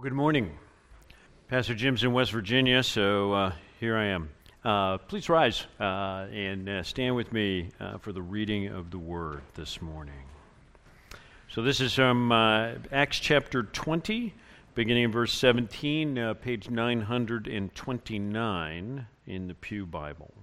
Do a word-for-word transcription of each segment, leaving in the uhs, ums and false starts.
Well, good morning. Pastor Jim's in West Virginia, so uh, here I am. Uh, please rise uh, and uh, stand with me uh, for the reading of the Word this morning. So this is from uh, Acts chapter twenty, beginning in verse seventeen, uh, page nine hundred twenty-nine in the Pew Bible.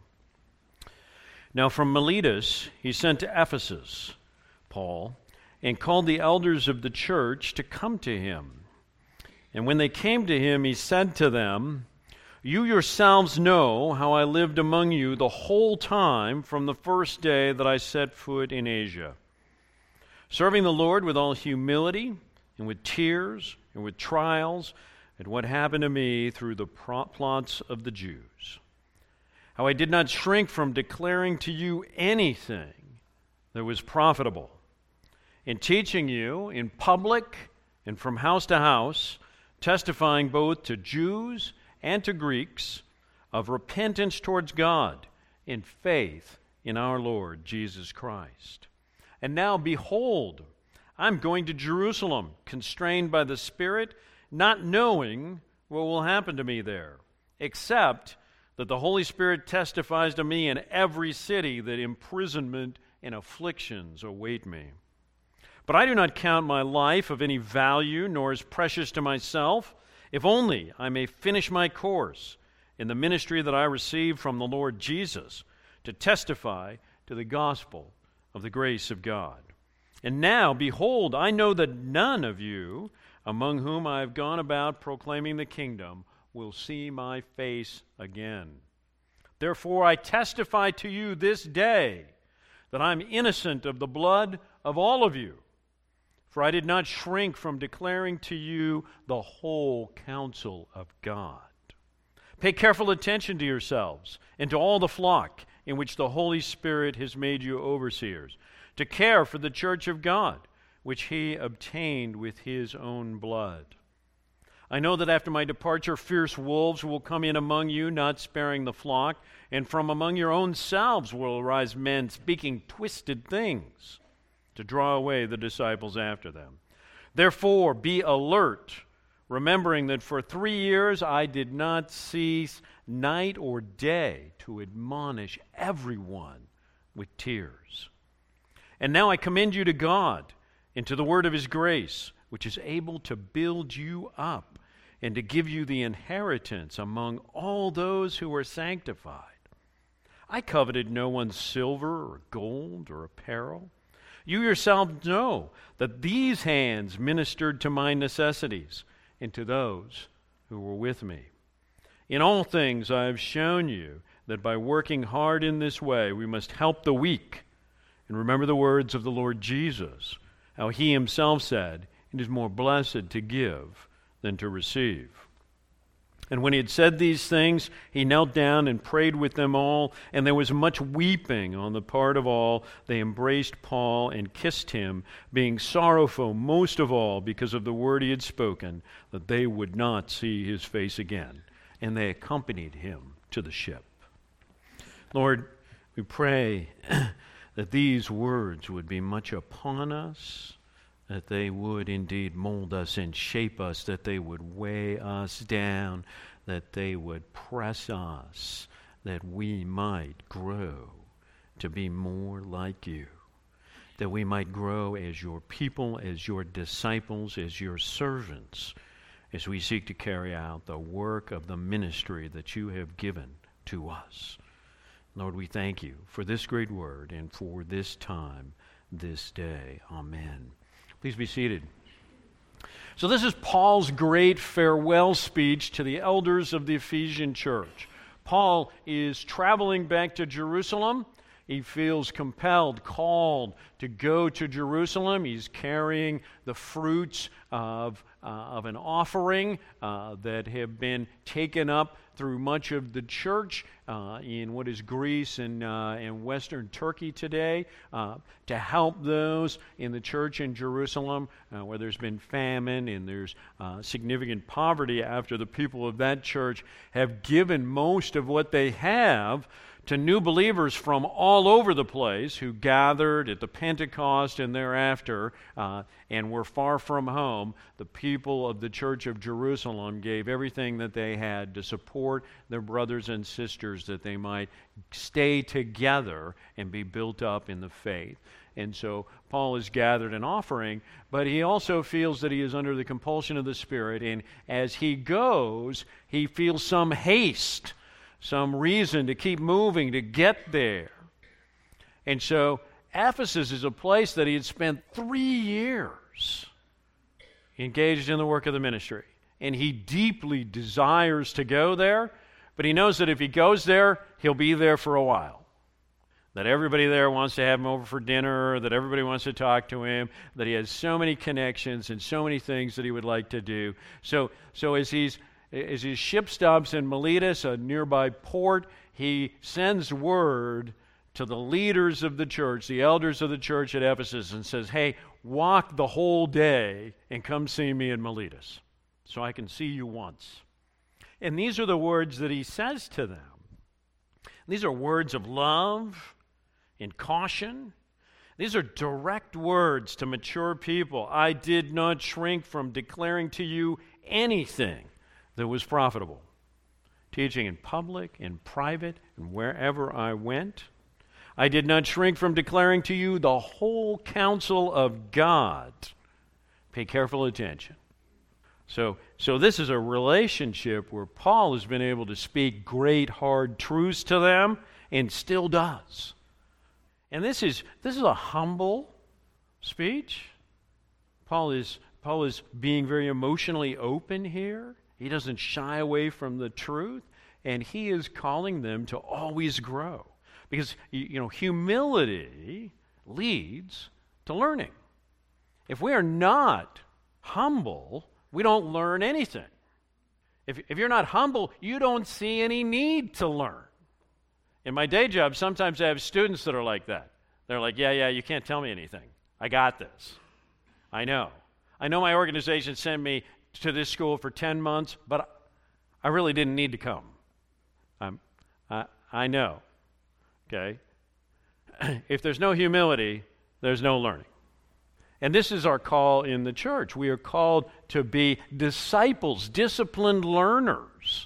Now from Miletus he sent to Ephesus, Paul, and called the elders of the church to come to him. And when they came to him, he said to them, "You yourselves know how I lived among you the whole time from the first day that I set foot in Asia, serving the Lord with all humility and with tears and with trials at what happened to me through the plots of the Jews. How I did not shrink from declaring to you anything that was profitable, in teaching you in public and from house to house, testifying both to Jews and to Greeks of repentance towards God in faith in our Lord Jesus Christ. And now, behold, I'm going to Jerusalem, constrained by the Spirit, not knowing what will happen to me there, except that the Holy Spirit testifies to me in every city that imprisonment and afflictions await me. But I do not count my life of any value, nor as precious to myself, if only I may finish my course in the ministry that I received from the Lord Jesus, to testify to the gospel of the grace of God. And now, behold, I know that none of you, among whom I have gone about proclaiming the kingdom, will see my face again. Therefore I testify to you this day that I am innocent of the blood of all of you. For I did not shrink from declaring to you the whole counsel of God. Pay careful attention to yourselves and to all the flock in which the Holy Spirit has made you overseers, to care for the church of God, which he obtained with his own blood. I know that after my departure fierce wolves will come in among you, not sparing the flock, and from among your own selves will arise men speaking twisted things, to draw away the disciples after them. Therefore, be alert, remembering that for three years I did not cease night or day to admonish everyone with tears. And now I commend you to God and to the word of his grace, which is able to build you up and to give you the inheritance among all those who are sanctified. I coveted no one's silver or gold or apparel. You yourselves know that these hands ministered to my necessities and to those who were with me. In all things I have shown you that by working hard in this way we must help the weak. And remember the words of the Lord Jesus, how he himself said, "It is more blessed to give than to receive." And when he had said these things, he knelt down and prayed with them all, and there was much weeping on the part of all. They embraced Paul and kissed him, being sorrowful most of all because of the word he had spoken, that they would not see his face again. And they accompanied him to the ship. Lord, we pray that these words would be much upon us, that they would indeed mold us and shape us, that they would weigh us down, that they would press us, that we might grow to be more like you, that we might grow as your people, as your disciples, as your servants, as we seek to carry out the work of the ministry that you have given to us. Lord, we thank you for this great word and for this time, this day. Amen. Please be seated. So this is Paul's great farewell speech to the elders of the Ephesian church. Paul is traveling back to Jerusalem. He feels compelled, called to go to Jerusalem. He's carrying the fruits of, uh, of an offering uh, that have been taken up through much of the church uh, in what is Greece and, uh, and Western Turkey today, uh, to help those in the church in Jerusalem uh, where there's been famine and there's uh, significant poverty, after the people of that church have given most of what they have to new believers from all over the place who gathered at the Pentecost and thereafter uh, and were far from home, the people of the church of Jerusalem gave everything that they had to support their brothers and sisters that they might stay together and be built up in the faith. And so Paul has gathered an offering, but he also feels that he is under the compulsion of the Spirit, and as he goes, he feels some haste, some reason to keep moving, to get there. And so Ephesus is a place that he had spent three years engaged in the work of the ministry. And he deeply desires to go there, but he knows that if he goes there, he'll be there for a while. That everybody there wants to have him over for dinner, that everybody wants to talk to him, that he has so many connections and so many things that he would like to do. So, so as he's As his ship stops in Miletus, a nearby port, he sends word to the leaders of the church, the elders of the church at Ephesus, and says, hey, walk the whole day and come see me in Miletus so I can see you once. And these are the words that he says to them. These are words of love and caution. These are direct words to mature people. I did not shrink from declaring to you anything that was profitable, teaching in public, in private, and wherever I went. I did not shrink from declaring to you the whole counsel of God. Pay careful attention. So, so this is a relationship where Paul has been able to speak great hard truths to them and still does. And this is this is a humble speech. Paul is Paul is being very emotionally open here. He doesn't shy away from the truth, and he is calling them to always grow. Because, you know, humility leads to learning. If we are not humble, we don't learn anything. If, if you're not humble, you don't see any need to learn. In my day job, sometimes I have students that are like that. They're like, yeah, yeah, you can't tell me anything. I got this. I know. I know my organization sent me to this school for ten months, but I really didn't need to come. I'm, I, I know, okay? If there's no humility, there's no learning. And this is our call in the church. We are called to be disciples, disciplined learners,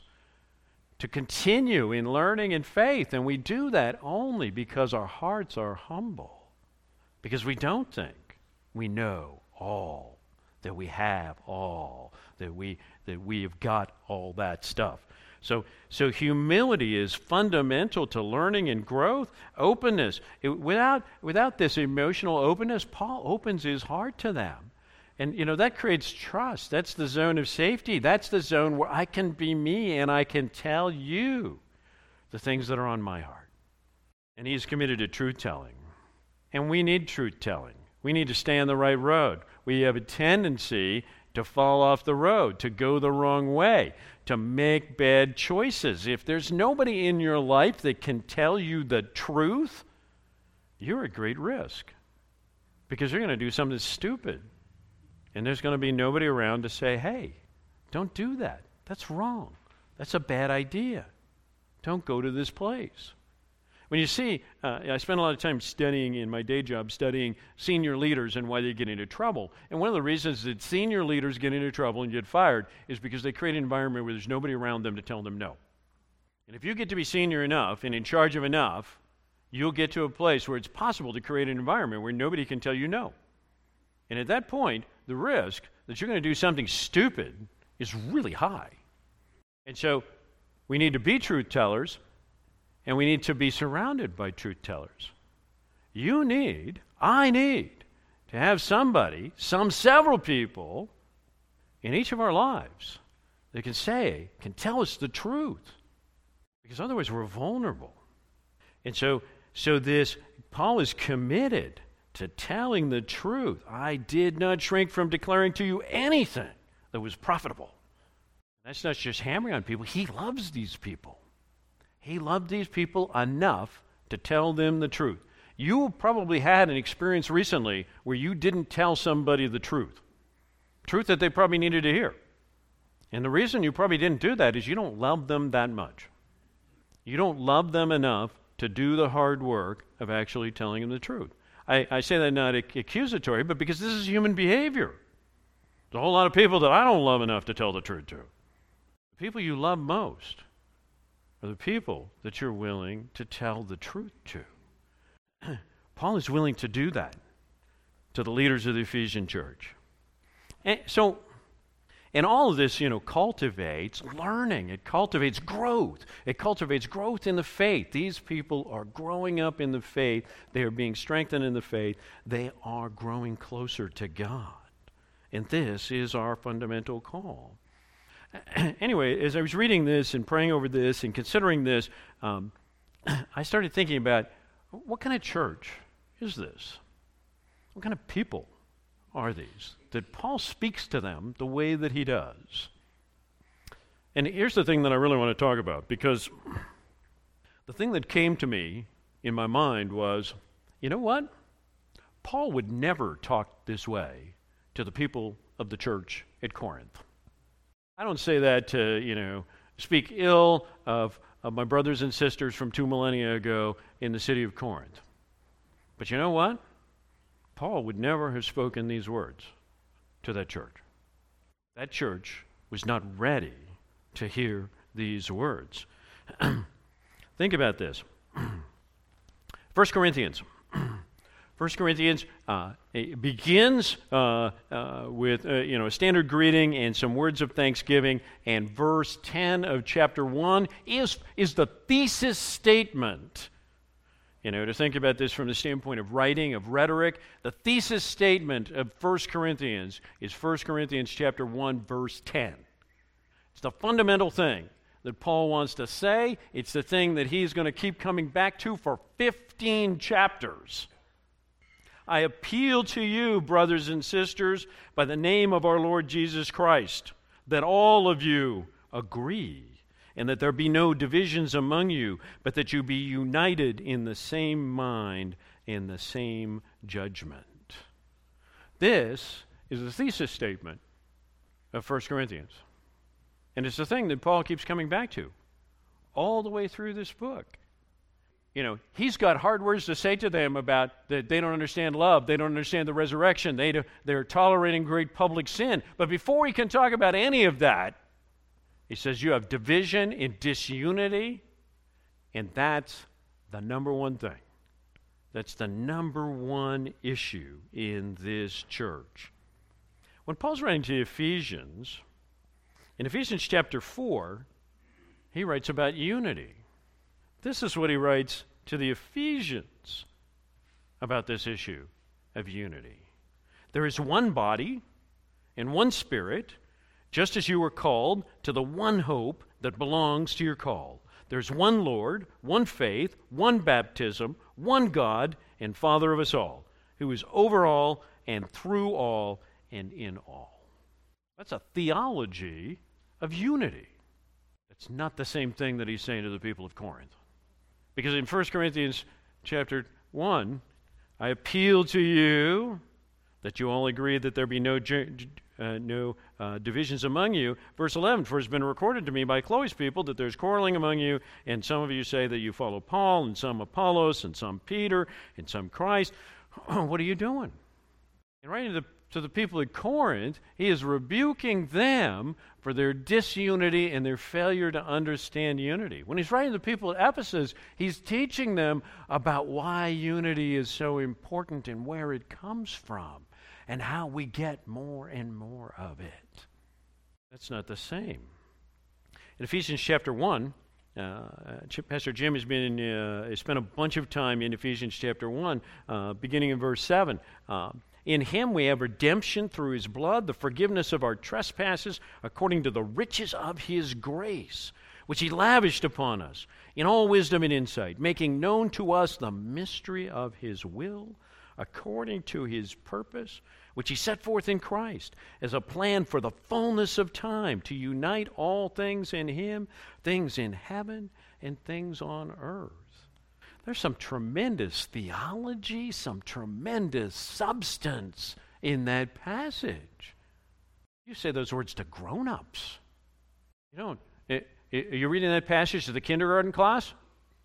to continue in learning and faith, and we do that only because our hearts are humble, because we don't think we know all, that we have all, that we that we have got all that stuff. So, so humility is fundamental to learning and growth. Openness. It, without without this emotional openness, Paul opens his heart to them, and you know that creates trust. That's the zone of safety. That's the zone where I can be me and I can tell you the things that are on my heart. And he's committed to truth telling, and we need truth telling. We need to stay on the right road. We have a tendency to fall off the road, to go the wrong way, to make bad choices. If there's nobody in your life that can tell you the truth, you're at great risk because you're going to do something stupid. And there's going to be nobody around to say, hey, don't do that. That's wrong. That's a bad idea. Don't go to this place. When you see, uh, I spend a lot of time studying in my day job, studying senior leaders and why they get into trouble. And one of the reasons that senior leaders get into trouble and get fired is because they create an environment where there's nobody around them to tell them no. And if you get to be senior enough and in charge of enough, you'll get to a place where it's possible to create an environment where nobody can tell you no. And at that point, the risk that you're going to do something stupid is really high. And so we need to be truth tellers, and we need to be surrounded by truth tellers. You need, I need, to have somebody, some several people in each of our lives that can say, can tell us the truth. Because otherwise we're vulnerable. And so, so this, Paul is committed to telling the truth. I did not shrink from declaring to you anything that was profitable. That's not just hammering on people. He loves these people. He loved these people enough to tell them the truth. You probably had an experience recently where you didn't tell somebody the truth. Truth that they probably needed to hear. And the reason you probably didn't do that is you don't love them that much. You don't love them enough to do the hard work of actually telling them the truth. I, I say that not accusatory, but because this is human behavior. There's a whole lot of people that I don't love enough to tell the truth to. The people you love most are the people that you're willing to tell the truth to. Paul is willing to do that to the leaders of the Ephesian church. And so, and all of this, you know, cultivates learning. It cultivates growth. It cultivates growth in the faith. These people are growing up in the faith. They are being strengthened in the faith. They are growing closer to God. And this is our fundamental call. Anyway, as I was reading this and praying over this and considering this, um, I started thinking about what kind of church is this? What kind of people are these that Paul speaks to them the way that he does? And here's the thing that I really want to talk about, because the thing that came to me in my mind was, you know what? Paul would never talk this way to the people of the church at Corinth. I don't say that to, you know, speak ill of, of my brothers and sisters from two millennia ago in the city of Corinth. But you know what? Paul would never have spoken these words to that church. That church was not ready to hear these words. Think about this. First Corinthians. First Corinthians uh, begins uh, uh, with uh, you know a standard greeting and some words of thanksgiving, and verse ten of chapter one is is the thesis statement. You know, to think about this from the standpoint of writing, of rhetoric, the thesis statement of First Corinthians is First Corinthians chapter one, verse ten. It's the fundamental thing that Paul wants to say. It's the thing that he's going to keep coming back to for fifteen chapters. I appeal to you, brothers and sisters, by the name of our Lord Jesus Christ, that all of you agree, and that there be no divisions among you, but that you be united in the same mind and the same judgment. This is the thesis statement of First Corinthians. And it's the thing that Paul keeps coming back to all the way through this book. You know, he's got hard words to say to them about that they don't understand love, they don't understand the resurrection, they do, they're tolerating great public sin. But before he can talk about any of that, he says you have division and disunity, and that's the number one thing. That's the number one issue in this church. When Paul's writing to the Ephesians, in Ephesians chapter four, he writes about unity. This is what he writes to the Ephesians about this issue of unity. There is one body and one Spirit, just as you were called to the one hope that belongs to your call. There's one Lord, one faith, one baptism, one God and Father of us all, who is over all and through all and in all. That's a theology of unity. It's not the same thing that he's saying to the people of Corinth. Because in First Corinthians chapter one, I appeal to you that you all agree that there be no uh, no uh, divisions among you. Verse eleven, for it has been recorded to me by Chloe's people that there's quarreling among you, and some of you say that you follow Paul, and some Apollos, and some Peter, and some Christ. What are you doing? And writing to the, to the people at Corinth, he is rebuking them for their disunity and their failure to understand unity. When he's writing to the people at Ephesus, he's teaching them about why unity is so important and where it comes from and how we get more and more of it. That's not the same. In Ephesians chapter one, uh, Pastor Jim has been uh, has spent a bunch of time in Ephesians chapter one, uh, beginning in verse seven. Uh, In him we have redemption through his blood, the forgiveness of our trespasses, according to the riches of his grace, which he lavished upon us in all wisdom and insight, making known to us the mystery of his will, according to his purpose, which he set forth in Christ, as a plan for the fullness of time, to unite all things in him, things in heaven and things on earth. There's some tremendous theology, some tremendous substance in that passage. You say those words to grown-ups. You don't. It, it, are you reading that passage to the kindergarten class?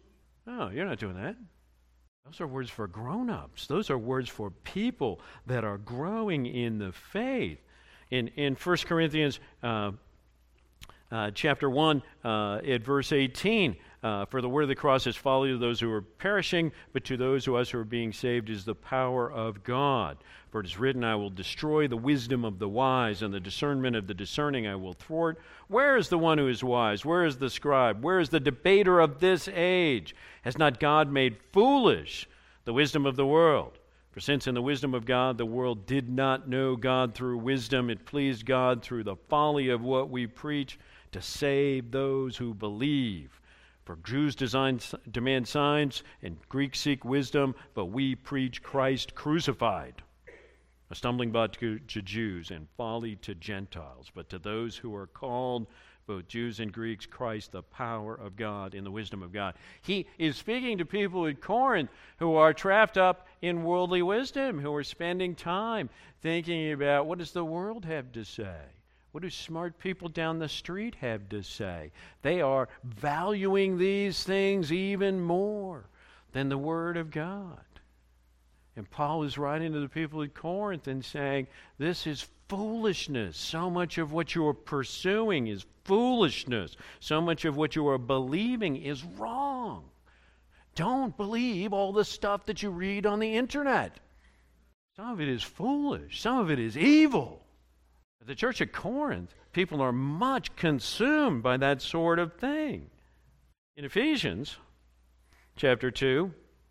Oh, you're not doing that. Those are words for grown-ups. Those are words for people that are growing in the faith. In in First Corinthians uh, uh, chapter one, uh, at verse eighteen, uh, for the word of the cross is folly to those who are perishing, but to those who us who are being saved is the power of God. For it is written, I will destroy the wisdom of the wise, and the discernment of the discerning I will thwart. Where is the one who is wise? Where is the scribe? Where is the debater of this age? Has not God made foolish the wisdom of the world? For since in the wisdom of God the world did not know God through wisdom, it pleased God through the folly of what we preach to save those who believe. For Jews design, demand signs, and Greeks seek wisdom, but we preach Christ crucified, a stumbling block to, to Jews and folly to Gentiles. But to those who are called, both Jews and Greeks, Christ, the power of God in the wisdom of God. He is speaking to people in Corinth who are trapped up in worldly wisdom, who are spending time thinking about, what does the world have to say? What do smart people down the street have to say? They are valuing these things even more than the Word of God. And Paul is writing to the people at Corinth and saying, this is foolishness. So much of what you are pursuing is foolishness. So much of what you are believing is wrong. Don't believe all the stuff that you read on the internet. Some of it is foolish. Some of it is evil. At the church at Corinth, people are much consumed by that sort of thing. In Ephesians chapter two,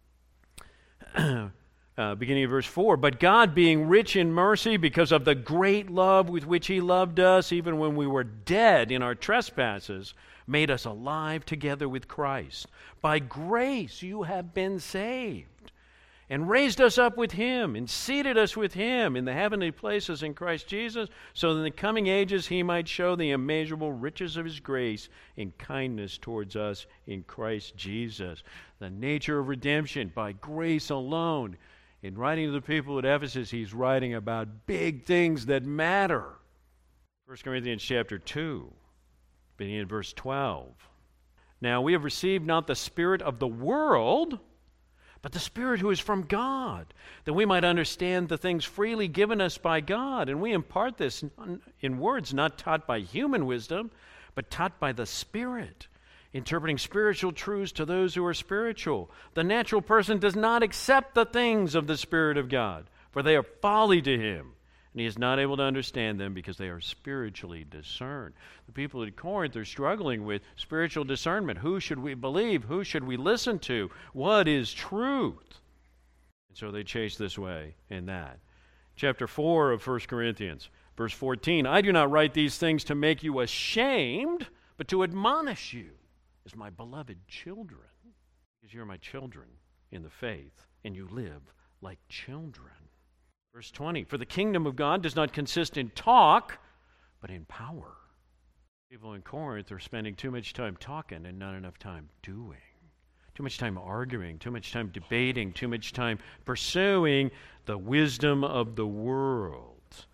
Uh, beginning of verse four, but God being rich in mercy because of the great love with which he loved us, even when we were dead in our trespasses, made us alive together with Christ. By grace you have been saved, and raised us up with him, and seated us with him in the heavenly places in Christ Jesus, so that in the coming ages he might show the immeasurable riches of his grace and kindness towards us in Christ Jesus. The nature of redemption by grace alone. In writing to the people at Ephesus, he's writing about big things that matter. First Corinthians chapter two, beginning in verse twelve. Now we have received not the spirit of the world, but the Spirit who is from God, that we might understand the things freely given us by God. And we impart this in words not taught by human wisdom, but taught by the Spirit, interpreting spiritual truths to those who are spiritual. The natural person does not accept the things of the Spirit of God, for they are folly to him, and he is not able to understand them because they are spiritually discerned. The people at Corinth are struggling with spiritual discernment. Who should we believe? Who should we listen to? What is truth? And so they chase this way and that. Chapter four of First Corinthians, verse fourteen, I do not write these things to make you ashamed, but to admonish you as my beloved children, because you're my children in the faith, and you live like children. Verse twenty, for the kingdom of God does not consist in talk, but in power. People in Corinth are spending too much time talking and not enough time doing. Too much time arguing, too much time debating, too much time pursuing the wisdom of the world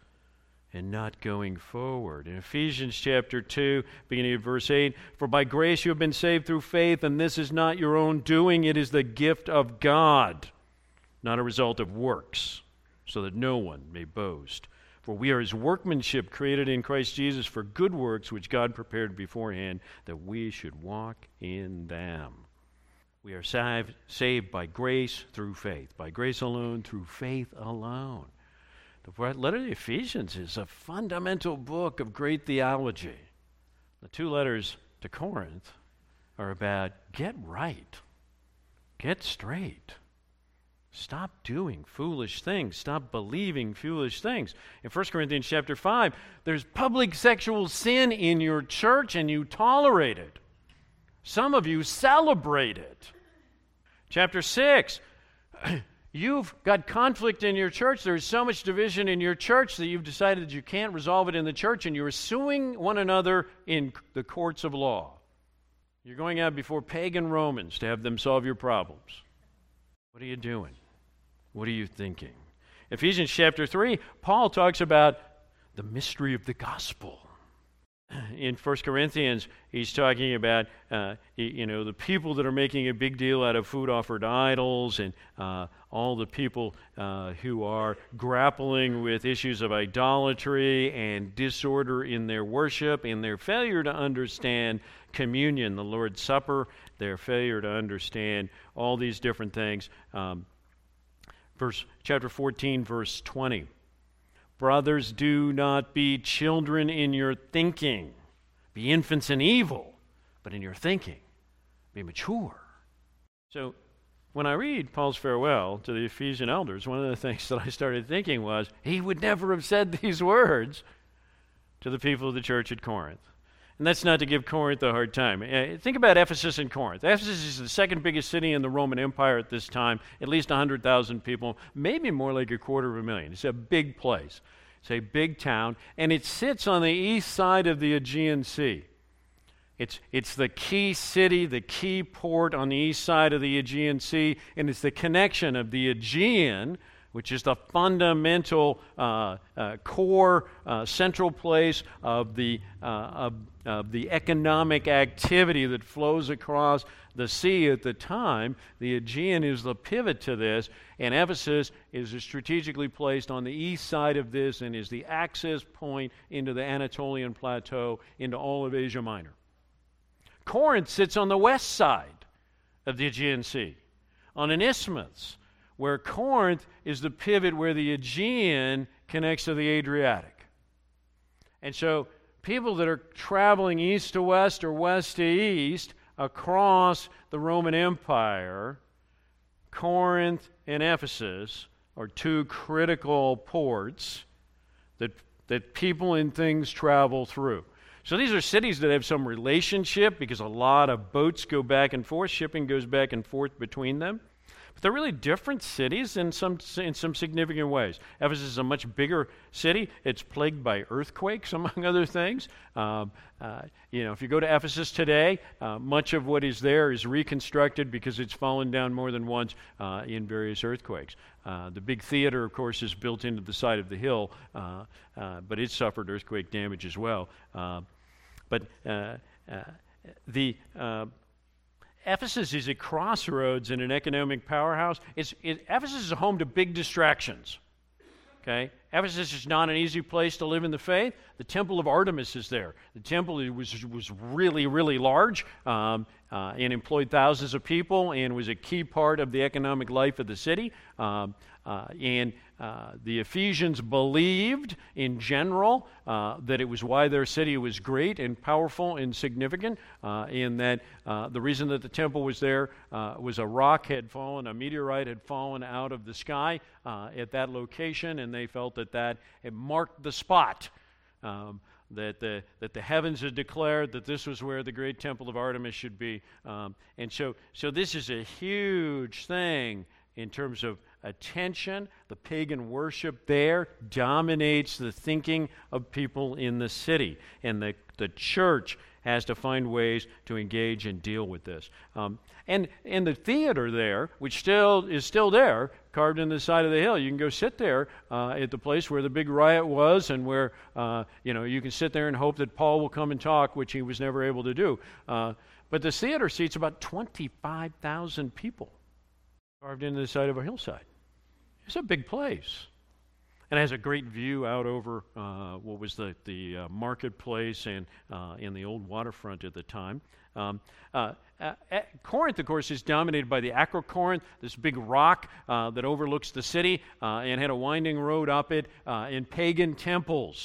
and not going forward. In Ephesians chapter two, beginning of verse eight, for by grace you have been saved through faith, and this is not your own doing, it is the gift of God, not a result of works, so that no one may boast. For we are his workmanship, created in Christ Jesus for good works, which God prepared beforehand that we should walk in them. We are saved, saved by grace through faith, by grace alone, through faith alone. The letter to the Ephesians is a fundamental book of great theology. The two letters to Corinth are about get right, get straight. Stop doing foolish things. Stop believing foolish things. In First Corinthians chapter five, there's public sexual sin in your church and you tolerate it. Some of you celebrate it. Chapter six, you've got conflict in your church. There's so much division in your church that you've decided that you can't resolve it in the church, and you're suing one another in the courts of law. You're going out before pagan Romans to have them solve your problems. What are you doing? What are you thinking? Ephesians chapter three, Paul talks about the mystery of the gospel. in First Corinthians, he's talking about, uh, you know, the people that are making a big deal out of food offered to idols, and uh, all the people uh, who are grappling with issues of idolatry and disorder in their worship, and their failure to understand communion, the Lord's Supper, their failure to understand all these different things. Um, verse chapter fourteen, verse twenty. Brothers, do not be children in your thinking. Be infants in evil, but in your thinking, be mature. So when I read Paul's farewell to the Ephesian elders, one of the things that I started thinking was, he would never have said these words to the people of the church at Corinth. And that's not to give Corinth a hard time. Uh, think about Ephesus and Corinth. Ephesus is the second biggest city in the Roman Empire at this time, at least one hundred thousand people, maybe more like a quarter of a million. It's a big place. It's a big town, and it sits on the east side of the Aegean Sea. It's, it's the key city, the key port on the east side of the Aegean Sea, and it's the connection of the Aegean, which is the fundamental uh, uh, core uh, central place of the uh, of, of the economic activity that flows across the sea at the time. The Aegean is the pivot to this, and Ephesus is strategically placed on the east side of this and is the access point into the Anatolian Plateau, into all of Asia Minor. Corinth sits on the west side of the Aegean Sea, on an isthmus, where Corinth is the pivot where the Aegean connects to the Adriatic. And so people that are traveling east to west or west to east across the Roman Empire, Corinth and Ephesus are two critical ports that, that people and things travel through. So these are cities that have some relationship because a lot of boats go back and forth, shipping goes back and forth between them. But they're really different cities in some in some significant ways. Ephesus is a much bigger city. It's plagued by earthquakes, among other things. Um, uh, you know, if you go to Ephesus today, uh, much of what is there is reconstructed because it's fallen down more than once uh, in various earthquakes. Uh, the big theater, of course, is built into the side of the hill, uh, uh, but it suffered earthquake damage as well. Uh, but uh, uh, the uh, Ephesus is a crossroads in an economic powerhouse. It's, it, Ephesus is a home to big distractions. Okay, Ephesus is not an easy place to live in the faith. The temple of Artemis is there. The temple was was really, really large um, uh, and employed thousands of people and was a key part of the economic life of the city. Um, uh, and uh, the Ephesians believed, in general, uh, that it was why their city was great and powerful and significant, uh, in that uh, the reason that the temple was there uh, was a rock had fallen, a meteorite had fallen out of the sky uh, at that location, and they felt that that had marked the spot. Um, that the that the heavens had declared that this was where the great temple of Artemis should be. Um, and so, so this is a huge thing in terms of attention. The pagan worship there dominates the thinking of people in the city. And the, the church has to find ways to engage and deal with this. Um, and and the theater there, which still is still there, carved in the side of the hill, you can go sit there uh, at the place where the big riot was, and where uh, you know you can sit there and hope that Paul will come and talk, which he was never able to do. Uh, but the theater seats about twenty-five thousand people, carved into the side of a hillside. It's a big place. And it has a great view out over uh, what was the, the uh, marketplace and uh, in the old waterfront at the time. Um, uh, uh, Corinth, of course, is dominated by the Acrocorinth, this big rock uh, that overlooks the city uh, and had a winding road up it uh, in pagan temples.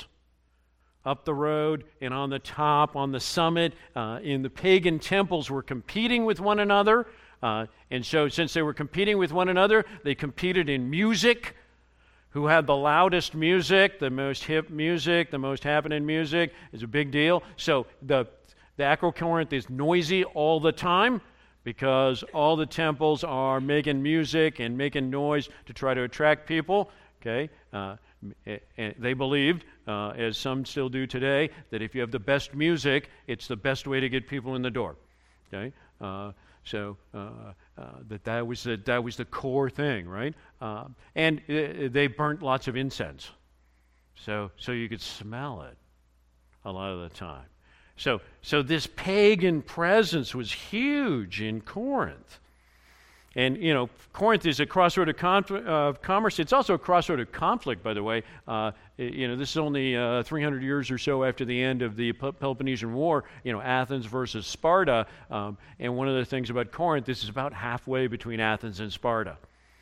Up the road and on the top, on the summit, uh, in the pagan temples were competing with one another. Uh, and so since they were competing with one another, they competed in music. Who had the loudest music, the most hip music, the most happening music is a big deal. So the, the Acrocorinth is noisy all the time because all the temples are making music and making noise to try to attract people. Okay, uh, and they believed, uh, as some still do today, that if you have the best music, it's the best way to get people in the door. Okay. Uh, So uh, uh, that that was the, that was the core thing, right? Uh, and uh, they burnt lots of incense, so so you could smell it a lot of the time. So, so this pagan presence was huge in Corinth. And, you know, Corinth is a crossroad of conf- uh, commerce. It's also a crossroad of conflict, by the way. Uh, you know, this is only uh, three hundred years or so after the end of the Peloponnesian War, you know, Athens versus Sparta. Um, and one of the things about Corinth, this is about halfway between Athens and Sparta.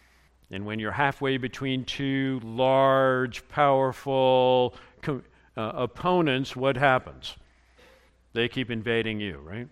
And when you're halfway between two large, powerful co- uh, opponents, what happens? They keep invading you, right?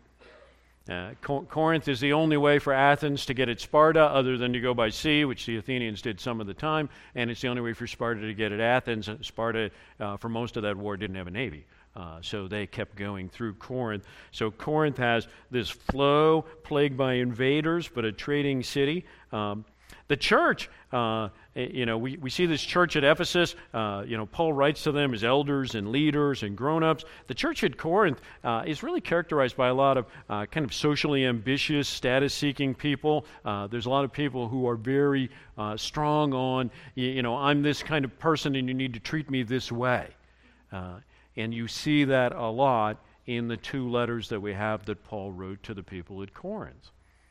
Uh, Cor- Corinth is the only way for Athens to get at Sparta other than to go by sea, which the Athenians did some of the time, and it's the only way for Sparta to get at Athens. Sparta, uh, for most of that war, didn't have a navy, uh, so they kept going through Corinth. So Corinth has this flow plagued by invaders, but a trading city. Um, the church, uh, you know, we, we see this church at Ephesus. Uh, you know, Paul writes to them as elders and leaders and grown-ups. The church at Corinth uh, is really characterized by a lot of uh, kind of socially ambitious, status-seeking people. Uh, there's a lot of people who are very uh, strong on, you, you know, I'm this kind of person and you need to treat me this way. Uh, and you see that a lot in the two letters that we have that Paul wrote to the people at Corinth.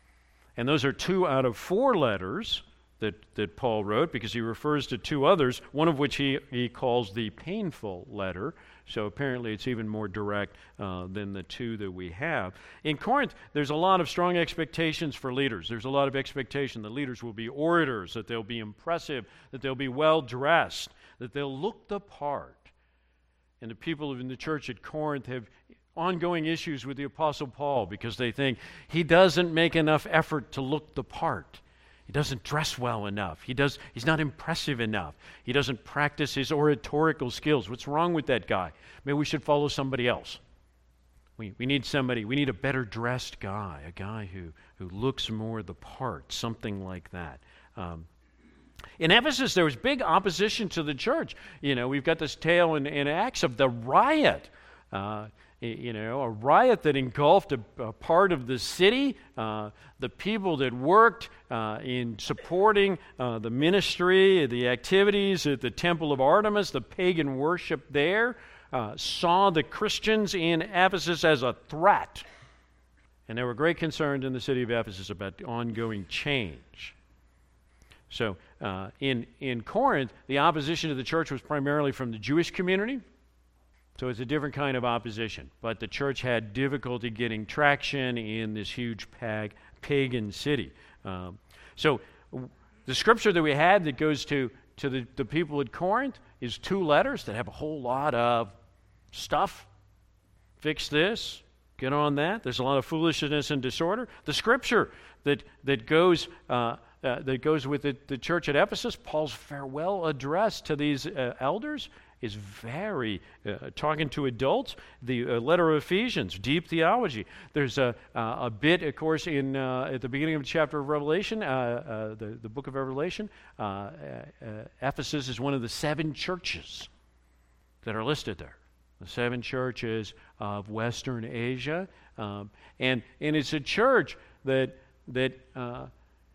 And those are two out of four letters that, that Paul wrote, because he refers to two others, one of which he, he calls the painful letter. So apparently it's even more direct uh, than the two that we have. In Corinth, there's a lot of strong expectations for leaders. There's a lot of expectation that leaders will be orators, that they'll be impressive, that they'll be well-dressed, that they'll look the part. And the people in the church at Corinth have ongoing issues with the Apostle Paul because they think he doesn't make enough effort to look the part. He doesn't dress well enough. He does, he's not impressive enough. He doesn't practice his oratorical skills. What's wrong with that guy? Maybe we should follow somebody else. We, we need somebody, we need a better dressed guy, a guy who, who looks more the part, something like that. Um, In Ephesus, there was big opposition to the church. You know, we've got this tale in, in Acts of the riot. Uh, you know, a riot that engulfed a, a part of the city. Uh, the people that worked uh, in supporting uh, the ministry, the activities at the Temple of Artemis, the pagan worship there, uh, saw the Christians in Ephesus as a threat. And they were great concerned in the city of Ephesus about ongoing change. So uh, in, in Corinth, the opposition to the church was primarily from the Jewish community. So it's a different kind of opposition. But the church had difficulty getting traction in this huge pag, pagan city. Um, so w- the scripture that we had that goes to, to the, the people at Corinth is two letters that have a whole lot of stuff. Fix this, get on that. There's a lot of foolishness and disorder. The scripture that, that goes... Uh, Uh, that goes with the, the church at Ephesus, Paul's farewell address to these uh, elders is very, uh, talking to adults, the uh, letter of Ephesians, deep theology. There's a, uh, a bit, of course, in uh, at the beginning of the chapter of Revelation, uh, uh, the, the book of Revelation, uh, uh, Ephesus is one of the seven churches that are listed there. The seven churches of Western Asia. Um, and, and it's a church that, that uh,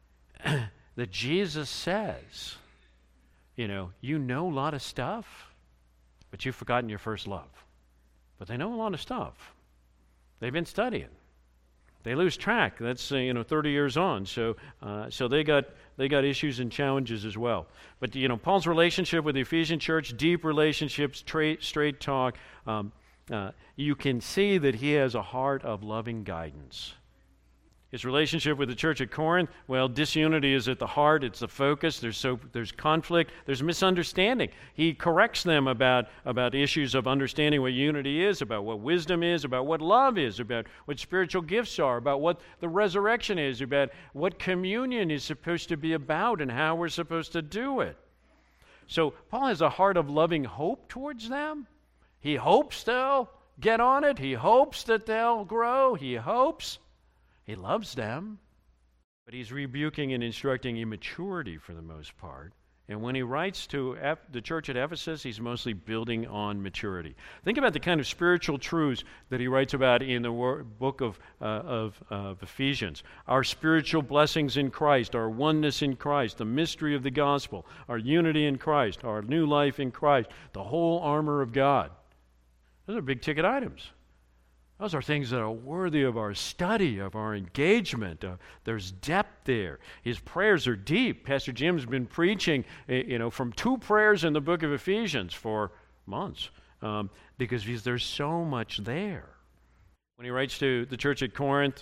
that Jesus says, you know, you know a lot of stuff, but you've forgotten your first love. But they know a lot of stuff. They've been studying. They lose track. That's uh, you know thirty years on. So uh, so they got they got issues and challenges as well. But you know Paul's relationship with the Ephesian church, deep relationships, straight straight talk. Um, uh, you can see that he has a heart of loving guidance. His relationship with the church at Corinth, well, disunity is at the heart. It's the focus. There's so there's conflict. There's misunderstanding. He corrects them about, about issues of understanding what unity is, about what wisdom is, about what love is, about what spiritual gifts are, about what the resurrection is, about what communion is supposed to be about and how we're supposed to do it. So Paul has a heart of loving hope towards them. He hopes they'll get on it. He hopes that they'll grow. He hopes. He loves them, but he's rebuking and instructing immaturity for the most part. And when he writes to Ep- the church at Ephesus, he's mostly building on maturity. Think about the kind of spiritual truths that he writes about in the wor- book of, uh, of, uh, of Ephesians. Our spiritual blessings in Christ, our oneness in Christ, the mystery of the gospel, our unity in Christ, our new life in Christ, the whole armor of God. Those are big ticket items. Those are things that are worthy of our study, of our engagement. Uh, there's depth there. His prayers are deep. Pastor Jim's been preaching, you know, from two prayers in the book of Ephesians for months um, because there's so much there. When he writes to the church at Corinth,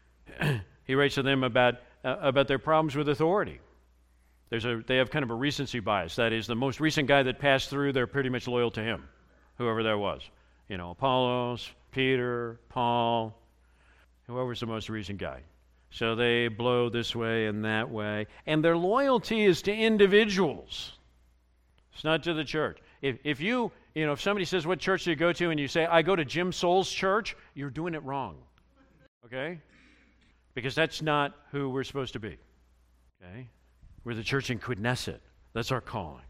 he writes to them about uh, about their problems with authority. There's a they have kind of a recency bias. That is, the most recent guy that passed through, they're pretty much loyal to him, whoever that was. You know, Apollos, Peter, Paul, whoever's the most recent guy. So they blow this way and that way. And their loyalty is to individuals. It's not to the church. If if you, you know, if somebody says, what church do you go to? And you say, I go to Jim Soul's church, you're doing it wrong. Okay? Because that's not who we're supposed to be. Okay? We're the church in Knesset. That's our calling.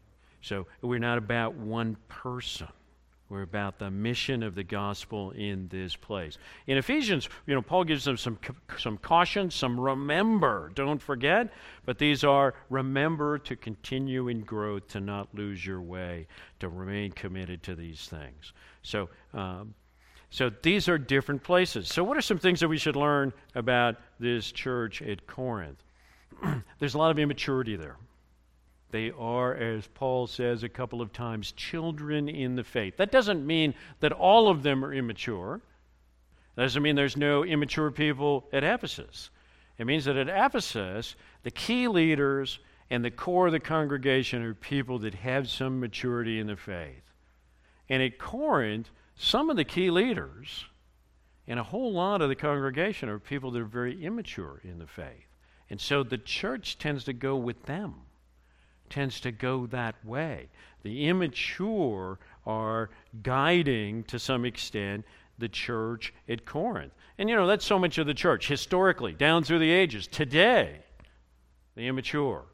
So we're not about one person. We're about the mission of the gospel in this place. In Ephesians, you know, Paul gives them some some caution, some remember, don't forget. But these are remember to continue in growth, to not lose your way, to remain committed to these things. So, um, so these are different places. So what are some things that we should learn about this church at Corinth? There's a lot of immaturity there. They are, as Paul says a couple of times, children in the faith. That doesn't mean that all of them are immature. That doesn't mean there's no immature people at Ephesus. It means that at Ephesus, the key leaders and the core of the congregation are people that have some maturity in the faith. And at Corinth, some of the key leaders and a whole lot of the congregation are people that are very immature in the faith. And so the church tends to go with them. Tends to go that way. The immature are guiding, to some extent, the church at Corinth. And you know, that's so much of the church, historically, down through the ages. Today, the immature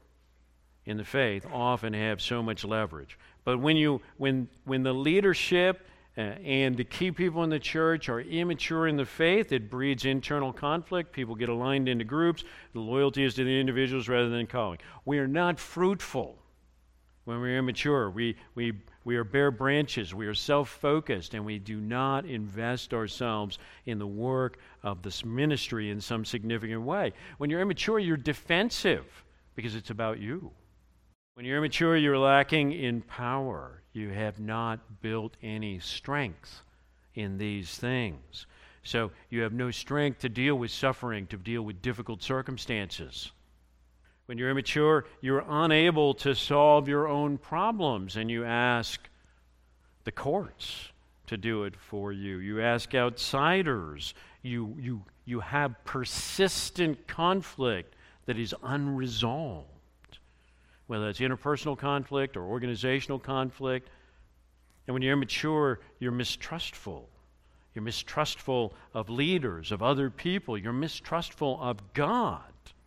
in the faith often have so much leverage. But when you, when, when the leadership uh, and the key people in the church are immature in the faith, it breeds internal conflict. People get aligned into groups. The loyalty is to the individuals rather than calling. We are not fruitful when we're immature. We, we, we are bare branches. We are self-focused, and we do not invest ourselves in the work of this ministry in some significant way. When you're immature, you're defensive because it's about you. When you're immature, you're lacking in power. You have not built any strength in these things. So you have no strength to deal with suffering, to deal with difficult circumstances. When you're immature, you're unable to solve your own problems, and you ask the courts to do it for you. You ask outsiders. You, you, you have persistent conflict that is unresolved. Whether it's interpersonal conflict or organizational conflict. And when you're immature, you're mistrustful. You're mistrustful of leaders, of other people. You're mistrustful of God.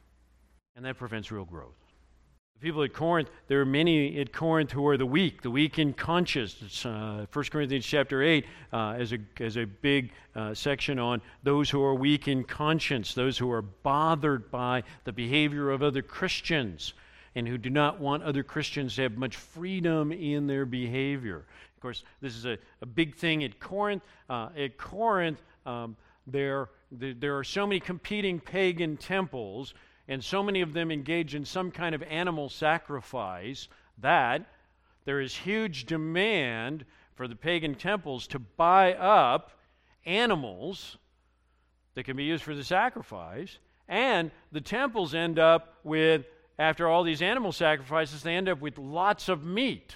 And that prevents real growth. The people at Corinth, there are many at Corinth who are the weak, the weak in conscience. It's, uh, First Corinthians chapter eight uh, as, a, as a big uh, section on those who are weak in conscience, those who are bothered by the behavior of other Christians, and who do not want other Christians to have much freedom in their behavior. Of course, this is a, a big thing at Corinth. Uh, at Corinth, um, there, there, there are so many competing pagan temples, and so many of them engage in some kind of animal sacrifice that there is huge demand for the pagan temples to buy up animals that can be used for the sacrifice, and the temples end up with, after all these animal sacrifices, they end up with lots of meat.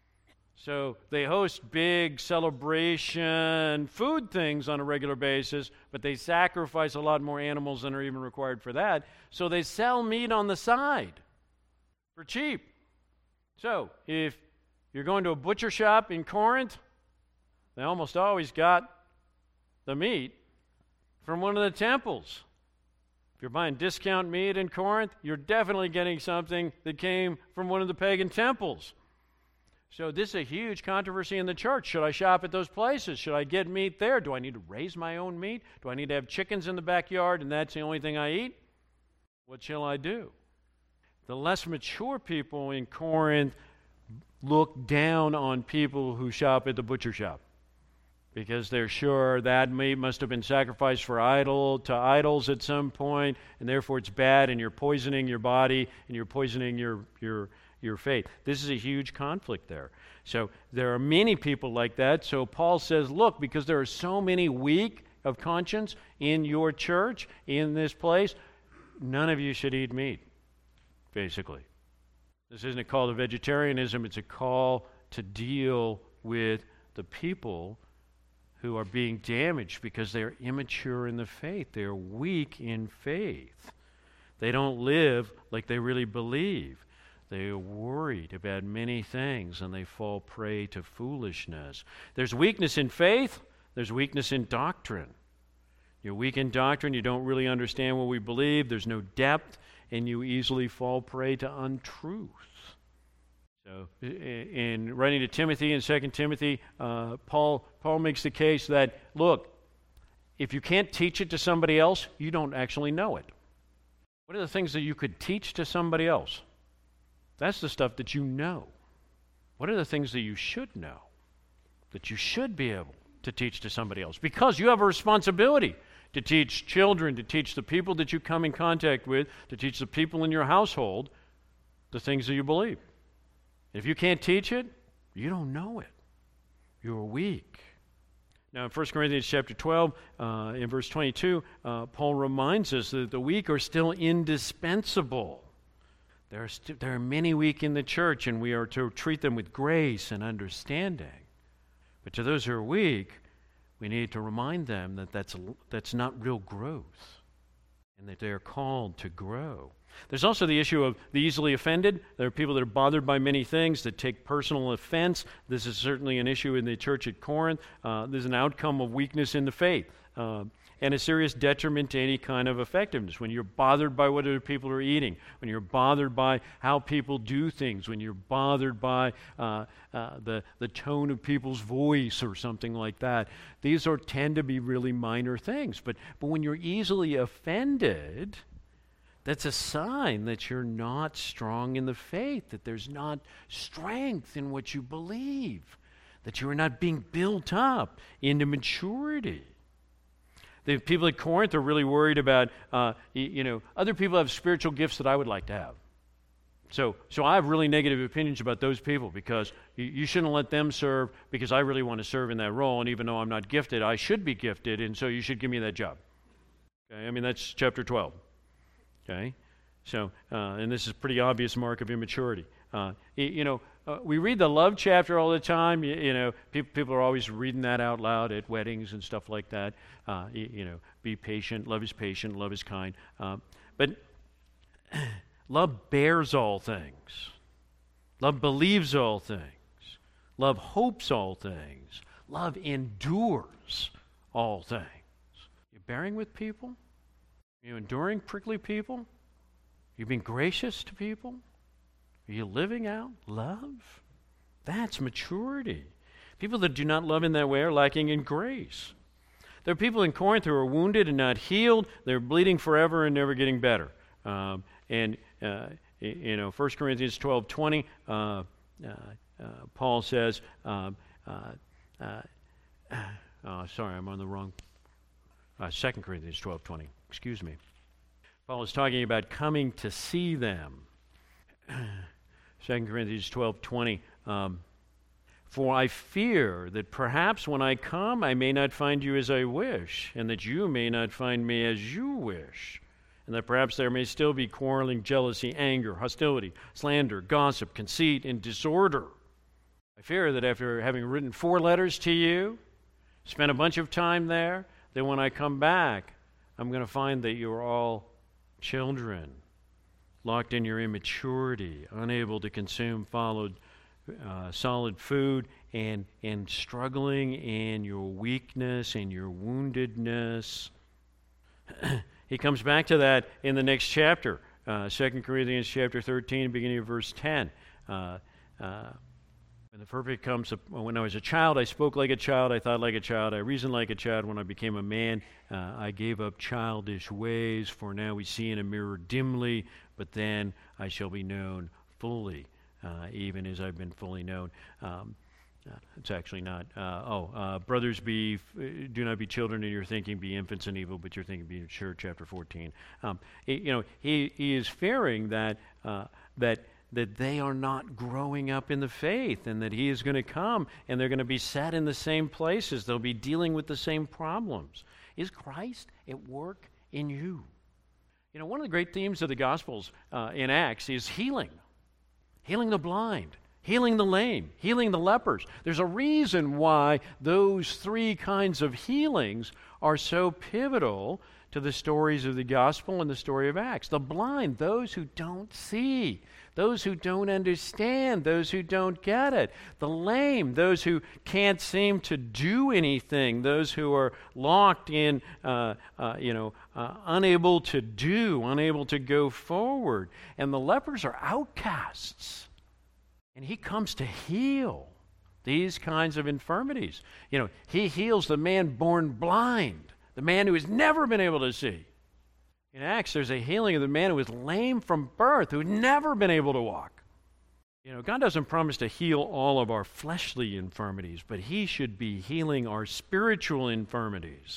So they host big celebration food things on a regular basis, but they sacrifice a lot more animals than are even required for that. So they sell meat on the side for cheap. So if you're going to a butcher shop in Corinth, they almost always got the meat from one of the temples. If you're buying discount meat in Corinth, you're definitely getting something that came from one of the pagan temples. So this is a huge controversy in the church. Should I shop at those places? Should I get meat there? Do I need to raise my own meat? Do I need to have chickens in the backyard and that's the only thing I eat? What shall I do? The less mature people in Corinth look down on people who shop at the butcher shop. because they're sure that meat must have been sacrificed for idol to idols at some point, and therefore it's bad, and you're poisoning your body, and you're poisoning your your your faith. This is a huge conflict there. So there are many people like that. So Paul says, look, because there are so many weak of conscience in your church, in this place, none of you should eat meat, basically. This isn't a call to vegetarianism, it's a call to deal with the people who are being damaged because they are immature in the faith. They are weak in faith. They don't live like they really believe. They are worried about many things, and they fall prey to foolishness. There's weakness in faith. There's weakness in doctrine. You're weak in doctrine. You don't really understand what we believe. There's no depth, and you easily fall prey to untruth. So, in writing to Timothy in Second Timothy, uh, Paul Paul makes the case that, look, if you can't teach it to somebody else, you don't actually know it. What are the things that you could teach to somebody else? That's the stuff that you know. What are the things that you should know, that you should be able to teach to somebody else? Because you have a responsibility to teach children, to teach the people that you come in contact with, to teach the people in your household the things that you believe. If you can't teach it, you don't know it. You're weak. Now, in First Corinthians chapter twelve, uh, in verse twenty-two, uh, Paul reminds us that the weak are still indispensable. There are, st- there are many weak in the church, and we are to treat them with grace and understanding. But to those who are weak, we need to remind them that that's, that's not real growth, and that they are called to grow. There's also the issue of the easily offended. There are people that are bothered by many things, that take personal offense. This is certainly an issue in the church at Corinth. Uh, there's an outcome of weakness in the faith, uh, and a serious detriment to any kind of effectiveness. When you're bothered by what other people are eating, when you're bothered by how people do things, when you're bothered by uh, uh, the, the tone of people's voice or something like that, these are tend to be really minor things. But, but when you're easily offended, that's a sign that you're not strong in the faith, that there's not strength in what you believe, that you are not being built up into maturity. The people at Corinth are really worried about, uh, you, you know, other people have spiritual gifts that I would like to have. So, so I have really negative opinions about those people because you, you shouldn't let them serve because I really want to serve in that role, and even though I'm not gifted, I should be gifted, and so you should give me that job. Okay, I mean, that's chapter twelve. Okay, so, uh, and this is a pretty obvious mark of immaturity. Uh, you, you know, uh, we read the love chapter all the time. You, you know, people people are always reading that out loud at weddings and stuff like that. Uh, you, you know, be patient. Love is patient. Love is kind. Uh, but love bears all things. Love believes all things. Love hopes all things. Love endures all things. You bearing with people? Are you enduring prickly people? Are you being gracious to people? Are you living out love? That's maturity. People that do not love in that way are lacking in grace. There are people in Corinth who are wounded and not healed. They're bleeding forever and never getting better. Um, and, uh, you know, First Corinthians twelve twenty, uh, uh, uh, Paul says, um, uh, uh, oh, sorry, I'm on the wrong, uh, Second Corinthians twelve twenty. Excuse me. Paul is talking about coming to see them. Second Corinthians twelve twenty. Um, For I fear that perhaps when I come I may not find you as I wish, and that you may not find me as you wish, and that perhaps there may still be quarreling, jealousy, anger, hostility, slander, gossip, conceit, and disorder. I fear that after having written four letters to you, spent a bunch of time there, that when I come back, I'm going to find that you're all children, locked in your immaturity, unable to consume followed, uh, solid food, and, and struggling in your weakness and your woundedness. He comes back to that in the next chapter, uh, Second Corinthians chapter thirteen, beginning of verse ten. Uh, uh, When the perfect comes, when I was a child, I spoke like a child, I thought like a child, I reasoned like a child. When I became a man, uh, I gave up childish ways. For now we see in a mirror dimly, but then I shall be known fully, uh, even as I've been fully known. Um, Uh, it's actually not. Uh, oh, uh, brothers, be do not be children in your thinking, be infants in evil, but your thinking be mature. Chapter fourteen. Um, he, you know, he he is fearing that uh, that that they are not growing up in the faith, and that he is going to come and they're going to be sat in the same places. They'll be dealing with the same problems. Is Christ at work in you? You know, one of the great themes of the Gospels uh, in Acts is healing, healing the blind, healing the lame, healing the lepers. There's a reason why those three kinds of healings are so pivotal to the stories of the gospel and the story of Acts. The blind, those who don't see, those who don't understand, those who don't get it. The lame, those who can't seem to do anything, those who are locked in, uh, uh, you know, uh, unable to do, unable to go forward. And the lepers are outcasts. And he comes to heal these kinds of infirmities. You know, he heals the man born blind, the man who has never been able to see. In Acts, there's a healing of the man who was lame from birth, who had never been able to walk. You know, God doesn't promise to heal all of our fleshly infirmities, but he should be healing our spiritual infirmities,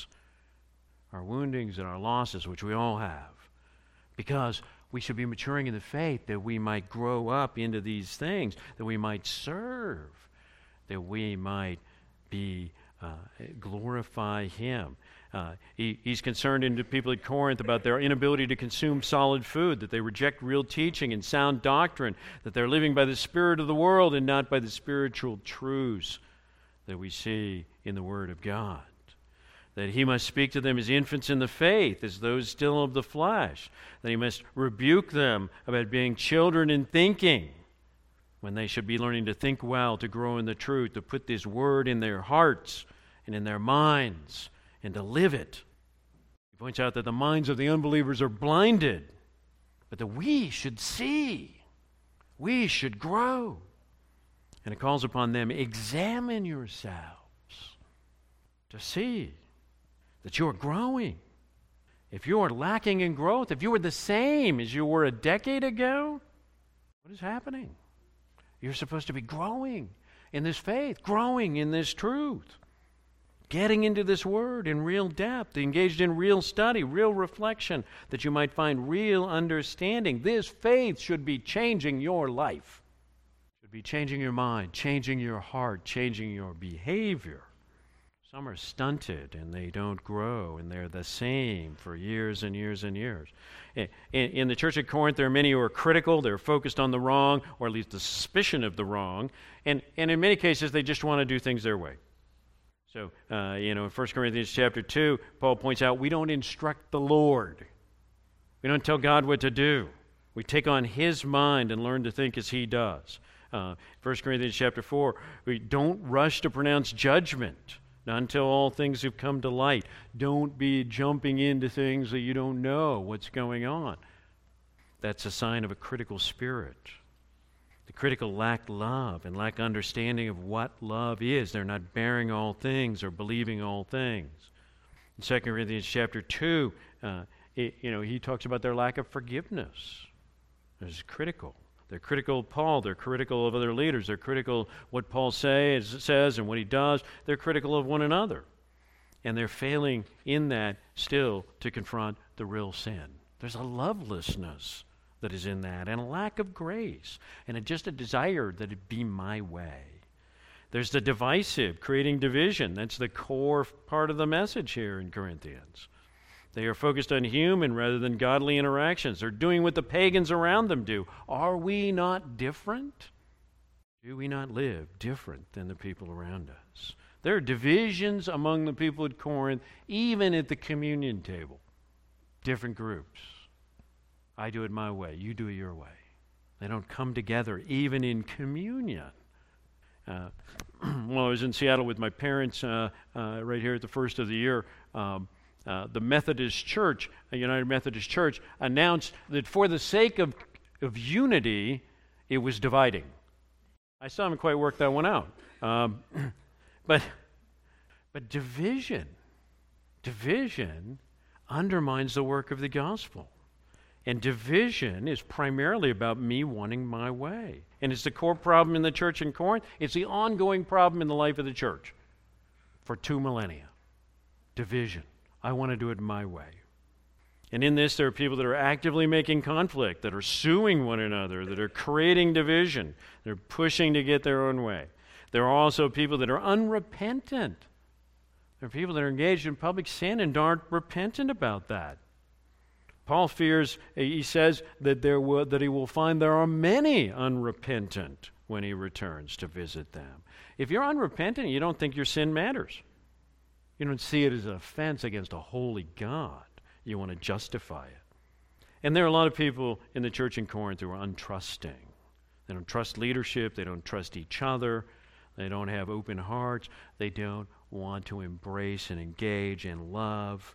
our woundings and our losses, which we all have, because we should be maturing in the faith that we might grow up into these things, that we might serve, that we might be uh, glorify him. Uh, he, he's concerned in the people at Corinth about their inability to consume solid food, that they reject real teaching and sound doctrine, that they're living by the spirit of the world and not by the spiritual truths that we see in the Word of God. That he must speak to them as infants in the faith, as those still of the flesh. That he must rebuke them about being children in thinking, when they should be learning to think well, to grow in the truth, to put this word in their hearts and in their minds, and to live it. He points out that the minds of the unbelievers are blinded, but that we should see. We should grow. And it calls upon them, examine yourselves to see that you are growing. If you are lacking in growth, if you are the same as you were a decade ago, what is happening? You're supposed to be growing in this faith, growing in this truth, getting into this word in real depth, engaged in real study, real reflection, that you might find real understanding. This faith should be changing your life, should be changing your mind, changing your heart, changing your behavior. Some are stunted and they don't grow, and they're the same for years and years and years. In, in the church at Corinth, there are many who are critical, they're focused on the wrong, or at least the suspicion of the wrong, and, and in many cases they just want to do things their way. So, uh, you know, in First Corinthians chapter two, Paul points out we don't instruct the Lord. We don't tell God what to do. We take on his mind and learn to think as he does. Uh, First Corinthians chapter four, we don't rush to pronounce judgment, not until all things have come to light. Don't be jumping into things that you don't know what's going on. That's a sign of a critical spirit. The critical lack love and lack understanding of what love is. They're not bearing all things or believing all things. In Second Corinthians chapter two, uh, it, you know, he talks about their lack of forgiveness. It's critical. They're critical of Paul. They're critical of other leaders. They're critical of what Paul say, says and what he does. They're critical of one another. And they're failing in that still to confront the real sin. There's a lovelessness that is in that, and a lack of grace, and a, just a desire that it be my way. There's the divisive, creating division. That's the core part of the message here in Corinthians. They are focused on human rather than godly interactions. They're doing what the pagans around them do. Are we not different? Do we not live different than the people around us? There are divisions among the people at Corinth, even at the communion table. Different groups. I do it my way. You do it your way. They don't come together, even in communion. Uh, well, I was in Seattle with my parents uh, uh, right here at the first of the year. Um, uh, the Methodist Church, a United Methodist Church, announced that for the sake of, of unity, it was dividing. I still haven't quite worked that one out. Um, but, but division, division undermines the work of the gospel. And division is primarily about me wanting my way. And it's the core problem in the church in Corinth. It's the ongoing problem in the life of the church for two millennia. Division. I want to do it my way. And in this, there are people that are actively making conflict, that are suing one another, that are creating division. They're pushing to get their own way. There are also people that are unrepentant. There are people that are engaged in public sin and aren't repentant about that. Paul fears, he says, that there will, that he will find there are many unrepentant when he returns to visit them. If you're unrepentant, you don't think your sin matters. You don't see it as an offense against a holy God. You want to justify it. And there are a lot of people in the church in Corinth who are untrusting. They don't trust leadership. They don't trust each other. They don't have open hearts. They don't want to embrace and engage and love.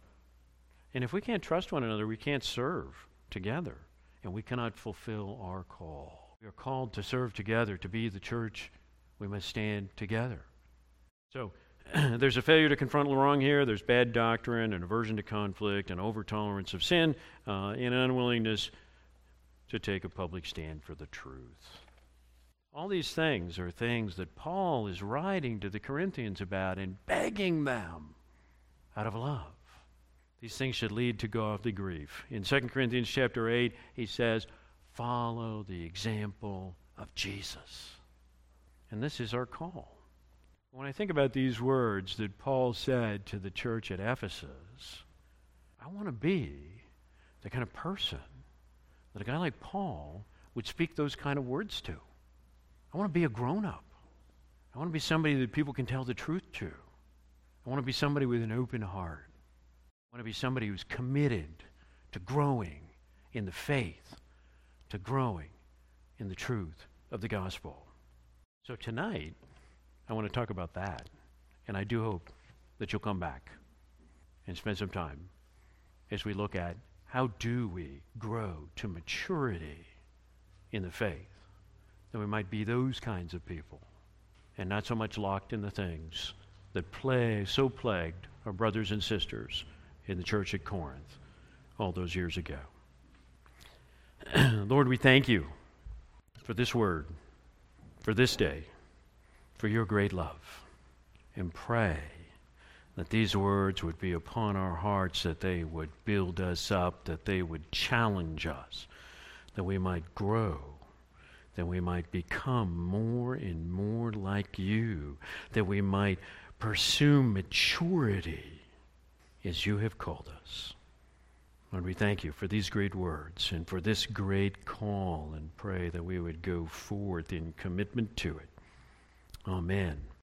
And if we can't trust one another, we can't serve together. And we cannot fulfill our call. We are called to serve together, to be the church. We must stand together. So, there's a failure to confront the wrong here. There's bad doctrine, an aversion to conflict, an over-tolerance of sin, uh, and an unwillingness to take a public stand for the truth. All these things are things that Paul is writing to the Corinthians about and begging them out of love. These things should lead to godly grief. In Second Corinthians chapter eight, he says, follow the example of Jesus. And this is our call. When I think about these words that Paul said to the church at Ephesus, I want to be the kind of person that a guy like Paul would speak those kind of words to. I want to be a grown-up. I want to be somebody that people can tell the truth to. I want to be somebody with an open heart. I want to be somebody who's committed to growing in the faith, to growing in the truth of the gospel. So tonight, I want to talk about that, and I do hope that you'll come back and spend some time as we look at how do we grow to maturity in the faith, that we might be those kinds of people and not so much locked in the things that plague, so plagued our brothers and sisters in the church at Corinth all those years ago. Lord, we thank you for this word, for this day, for your great love, and pray that these words would be upon our hearts, that they would build us up, that they would challenge us, that we might grow, that we might become more and more like you, that we might pursue maturity as you have called us. Lord, we thank you for these great words and for this great call, and pray that we would go forth in commitment to it. Amen.